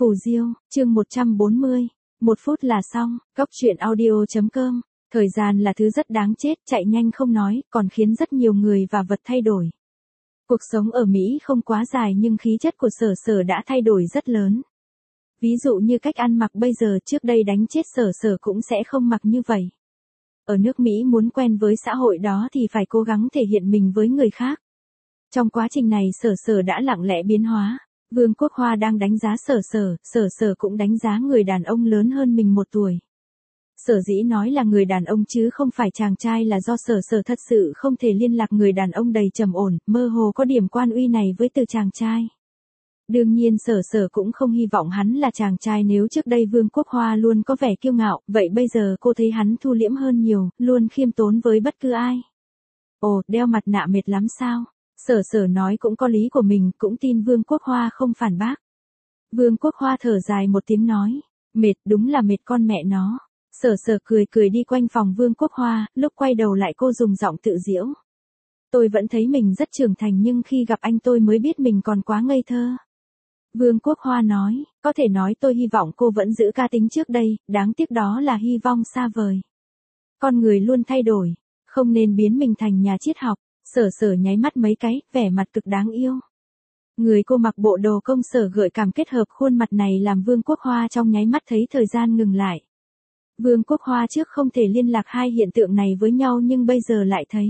Phù Diêu, chương 140, 1 phút là xong, Góc truyện audio.com. Thời gian là thứ rất đáng chết, chạy nhanh không nói, còn khiến rất nhiều người và vật thay đổi. Cuộc sống ở Mỹ không quá dài nhưng khí chất của Sở Sở đã thay đổi rất lớn. Ví dụ như cách ăn mặc bây giờ, trước đây đánh chết Sở Sở cũng sẽ không mặc như vậy. Ở nước Mỹ muốn quen với xã hội đó thì phải cố gắng thể hiện mình với người khác. Trong quá trình này Sở Sở đã lặng lẽ biến hóa. Vương Quốc Hoa đang đánh giá Sở Sở cũng đánh giá người đàn ông lớn hơn mình 1 tuổi. Sở dĩ nói là người đàn ông chứ không phải chàng trai là do Sở Sở thật sự không thể liên lạc người đàn ông đầy trầm ổn, mơ hồ có điểm quan uy này với từ chàng trai. Đương nhiên Sở Sở cũng không hy vọng hắn là chàng trai, nếu trước đây Vương Quốc Hoa luôn có vẻ kiêu ngạo, vậy bây giờ cô thấy hắn thu liễm hơn nhiều, luôn khiêm tốn với bất cứ ai. Ồ, đeo mặt nạ mệt lắm sao? Sở Sở nói cũng có lý của mình, cũng tin Vương Quốc Hoa không phản bác. Vương Quốc Hoa thở dài một tiếng nói, mệt, đúng là mệt con mẹ nó. Sở Sở cười cười đi quanh phòng Vương Quốc Hoa, lúc quay đầu lại cô dùng giọng tự giễu. Tôi vẫn thấy mình rất trưởng thành nhưng khi gặp anh tôi mới biết mình còn quá ngây thơ. Vương Quốc Hoa nói, có thể nói tôi hy vọng cô vẫn giữ cá tính trước đây, đáng tiếc đó là hy vọng xa vời. Con người luôn thay đổi, không nên biến mình thành nhà triết học. Sở Sở nháy mắt mấy cái, vẻ mặt cực đáng yêu. Người cô mặc bộ đồ công sở gợi cảm kết hợp khuôn mặt này làm Vương Quốc Hoa trong nháy mắt thấy thời gian ngừng lại. Vương Quốc Hoa trước không thể liên lạc hai hiện tượng này với nhau nhưng bây giờ lại thấy.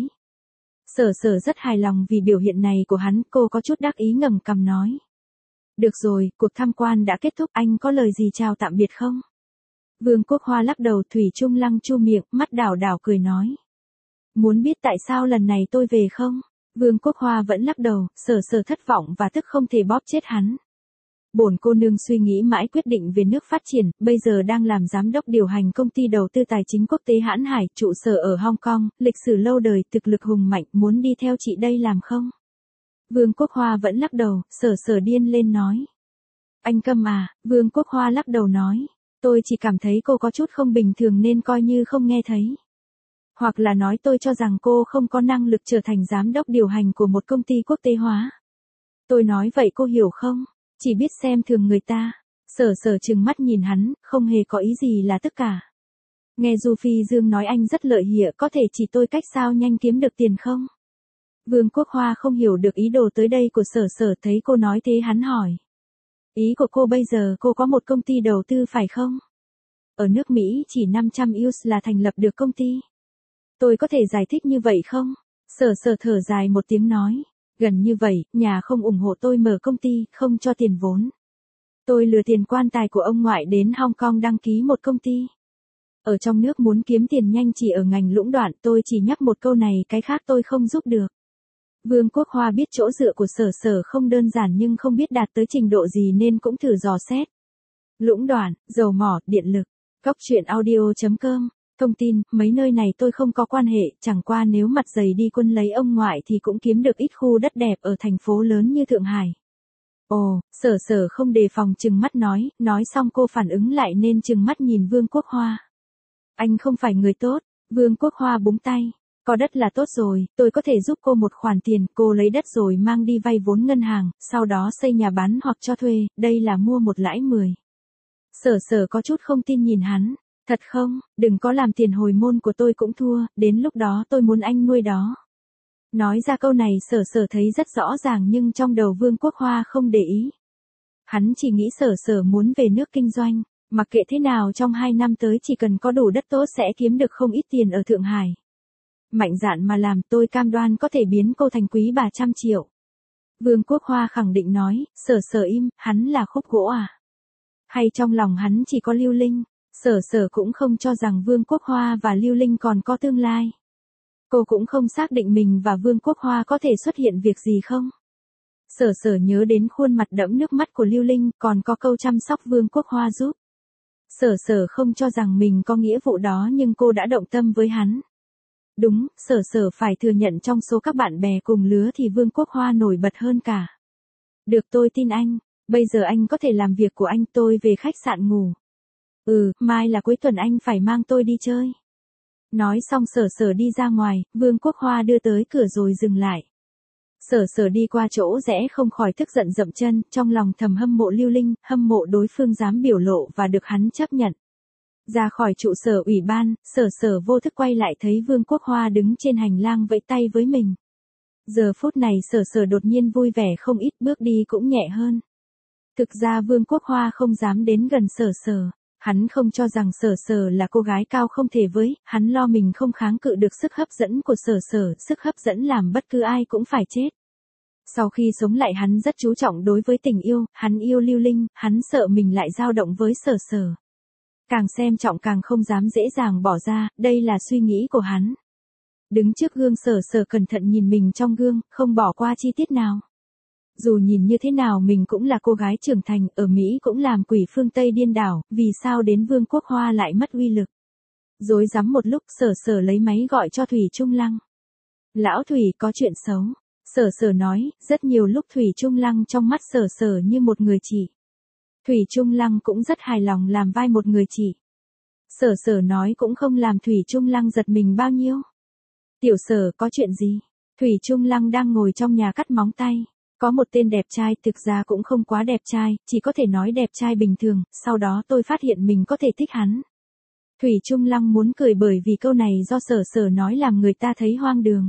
Sở Sở rất hài lòng vì biểu hiện này của hắn, cô có chút đắc ý ngẩng cằm nói. Được rồi, cuộc tham quan đã kết thúc, anh có lời gì chào tạm biệt không? Vương Quốc Hoa lắc đầu, thủy chung lăng chu miệng, mắt đảo đảo cười nói. Muốn biết tại sao lần này tôi về không? Vương Quốc Hoa vẫn lắc đầu, Sở Sở thất vọng và tức không thể bóp chết hắn. Bổn cô nương suy nghĩ mãi quyết định về nước phát triển, bây giờ đang làm giám đốc điều hành công ty đầu tư tài chính quốc tế Hãn Hải, trụ sở ở Hong Kong, lịch sử lâu đời, thực lực hùng mạnh, muốn đi theo chị đây làm không? Vương Quốc Hoa vẫn lắc đầu, Sở Sở điên lên nói. Anh câm à? Vương Quốc Hoa lắc đầu nói. Tôi chỉ cảm thấy cô có chút không bình thường nên coi như không nghe thấy. Hoặc là nói tôi cho rằng cô không có năng lực trở thành giám đốc điều hành của một công ty quốc tế hóa. Tôi nói vậy cô hiểu không? Chỉ biết xem thường người ta. Sở Sở trừng mắt nhìn hắn, không hề có ý gì là tất cả. Nghe Du Phi Dương nói anh rất lợi hại, có thể chỉ tôi cách sao nhanh kiếm được tiền không? Vương Quốc Hoa không hiểu được ý đồ tới đây của Sở Sở, thấy cô nói thế hắn hỏi. Ý của cô bây giờ cô có một công ty đầu tư phải không? Ở nước Mỹ chỉ 500 US là thành lập được công ty. Tôi có thể giải thích như vậy không? Sở Sở thở dài một tiếng nói. Gần như vậy, nhà không ủng hộ tôi mở công ty, không cho tiền vốn. Tôi lừa tiền quan tài của ông ngoại đến Hong Kong đăng ký một công ty. Ở trong nước muốn kiếm tiền nhanh chỉ ở ngành lũng đoạn, tôi chỉ nhắc một câu này, cái khác tôi không giúp được. Vương Quốc Hoa biết chỗ dựa của Sở Sở không đơn giản nhưng không biết đạt tới trình độ gì nên cũng thử dò xét. Lũng đoạn, dầu mỏ, điện lực. Góc truyện audio.com. Thông tin, mấy nơi này tôi không có quan hệ, chẳng qua nếu mặt dày đi quân lấy ông ngoại thì cũng kiếm được ít khu đất đẹp ở thành phố lớn như Thượng Hải. Ồ, Sở Sở không đề phòng chừng mắt nói xong cô phản ứng lại nên chừng mắt nhìn Vương Quốc Hoa. Anh không phải người tốt, Vương Quốc Hoa búng tay. Có đất là tốt rồi, tôi có thể giúp cô một khoản tiền, cô lấy đất rồi mang đi vay vốn ngân hàng, sau đó xây nhà bán hoặc cho thuê, đây là mua một lãi 10. Sở Sở có chút không tin nhìn hắn. Thật không, đừng có làm tiền hồi môn của tôi cũng thua, đến lúc đó tôi muốn anh nuôi đó. Nói ra câu này Sở Sở thấy rất rõ ràng nhưng trong đầu Vương Quốc Hoa không để ý. Hắn chỉ nghĩ Sở Sở muốn về nước kinh doanh, mặc kệ thế nào trong 2 năm tới chỉ cần có đủ đất tốt sẽ kiếm được không ít tiền ở Thượng Hải. Mạnh dạn mà làm, tôi cam đoan có thể biến cô thành quý bà trăm triệu. Vương Quốc Hoa khẳng định nói, Sở Sở im, hắn là khúc gỗ à? Hay trong lòng hắn chỉ có Lưu Linh? Sở Sở cũng không cho rằng Vương Quốc Hoa và Lưu Linh còn có tương lai. Cô cũng không xác định mình và Vương Quốc Hoa có thể xuất hiện việc gì không. Sở Sở nhớ đến khuôn mặt đẫm nước mắt của Lưu Linh, còn có câu chăm sóc Vương Quốc Hoa giúp. Sở Sở không cho rằng mình có nghĩa vụ đó nhưng cô đã động tâm với hắn. Đúng, Sở Sở phải thừa nhận trong số các bạn bè cùng lứa thì Vương Quốc Hoa nổi bật hơn cả. Được, tôi tin anh, bây giờ anh có thể làm việc của anh, tôi về khách sạn ngủ. Mai là cuối tuần anh phải mang tôi đi chơi. Nói xong Sở Sở đi ra ngoài, Vương Quốc Hoa đưa tới cửa rồi dừng lại. Sở Sở đi qua chỗ rẽ không khỏi tức giận dậm chân, trong lòng thầm hâm mộ Lưu Linh, hâm mộ đối phương dám biểu lộ và được hắn chấp nhận. Ra khỏi trụ sở ủy ban, Sở Sở vô thức quay lại thấy Vương Quốc Hoa đứng trên hành lang vẫy tay với mình. Giờ phút này Sở Sở đột nhiên vui vẻ không ít, bước đi cũng nhẹ hơn. Thực ra Vương Quốc Hoa không dám đến gần Sở Sở. Hắn không cho rằng Sở Sở là cô gái cao không thể với, hắn lo mình không kháng cự được sức hấp dẫn của Sở Sở, sức hấp dẫn làm bất cứ ai cũng phải chết. Sau khi sống lại hắn rất chú trọng đối với tình yêu, hắn yêu Lưu Linh, hắn sợ mình lại dao động với Sở Sở. Càng xem trọng càng không dám dễ dàng bỏ ra, đây là suy nghĩ của hắn. Đứng trước gương Sở Sở cẩn thận nhìn mình trong gương, không bỏ qua chi tiết nào. Dù nhìn như thế nào mình cũng là cô gái trưởng thành, ở Mỹ cũng làm quỷ phương Tây điên đảo, vì sao đến Vương Quốc Hoa lại mất uy lực. Rối rắm một lúc Sở Sở lấy máy gọi cho Thủy Trung Lăng. Lão Thủy có chuyện xấu. Sở Sở nói, rất nhiều lúc Thủy Trung Lăng trong mắt Sở Sở như một người chị. Thủy Trung Lăng cũng rất hài lòng làm vai một người chị. Sở Sở nói cũng không làm Thủy Trung Lăng giật mình bao nhiêu. Tiểu Sở có chuyện gì? Thủy Trung Lăng đang ngồi trong nhà cắt móng tay. Có một tên đẹp trai, thực ra cũng không quá đẹp trai, chỉ có thể nói đẹp trai bình thường, sau đó tôi phát hiện mình có thể thích hắn. Thủy Trung Lăng muốn cười bởi vì câu này do Sở Sở nói làm người ta thấy hoang đường.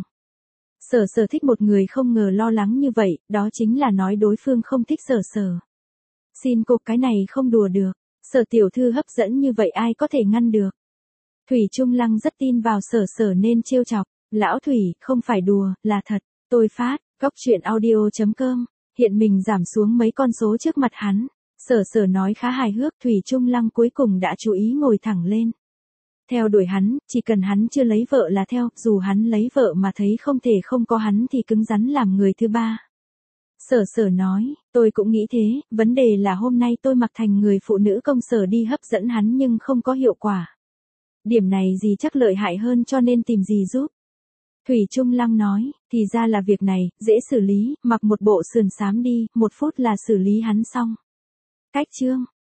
Sở Sở thích một người không ngờ lo lắng như vậy, đó chính là nói đối phương không thích Sở Sở. Xin cô, cái này không đùa được. Sở tiểu thư hấp dẫn như vậy ai có thể ngăn được. Thủy Trung Lăng rất tin vào Sở Sở nên trêu chọc. Lão Thủy, không phải đùa, là thật. Tôi phát, Cóc Truyện Audio.com. Hiện mình giảm xuống mấy con số trước mặt hắn. Sở Sở nói khá hài hước, Thủy Trung Lăng cuối cùng đã chú ý ngồi thẳng lên. Theo đuổi hắn, chỉ cần hắn chưa lấy vợ là theo, dù hắn lấy vợ mà thấy không thể không có hắn thì cứng rắn làm người thứ ba. Sở Sở nói, tôi cũng nghĩ thế, vấn đề là hôm nay tôi mặc thành người phụ nữ công sở đi hấp dẫn hắn nhưng không có hiệu quả. Điểm này gì chắc lợi hại hơn cho nên tìm gì giúp. Thủy Trung Lăng nói, thì ra là việc này, dễ xử lý, mặc một bộ sườn xám đi, 1 phút là xử lý hắn xong. Cách chương.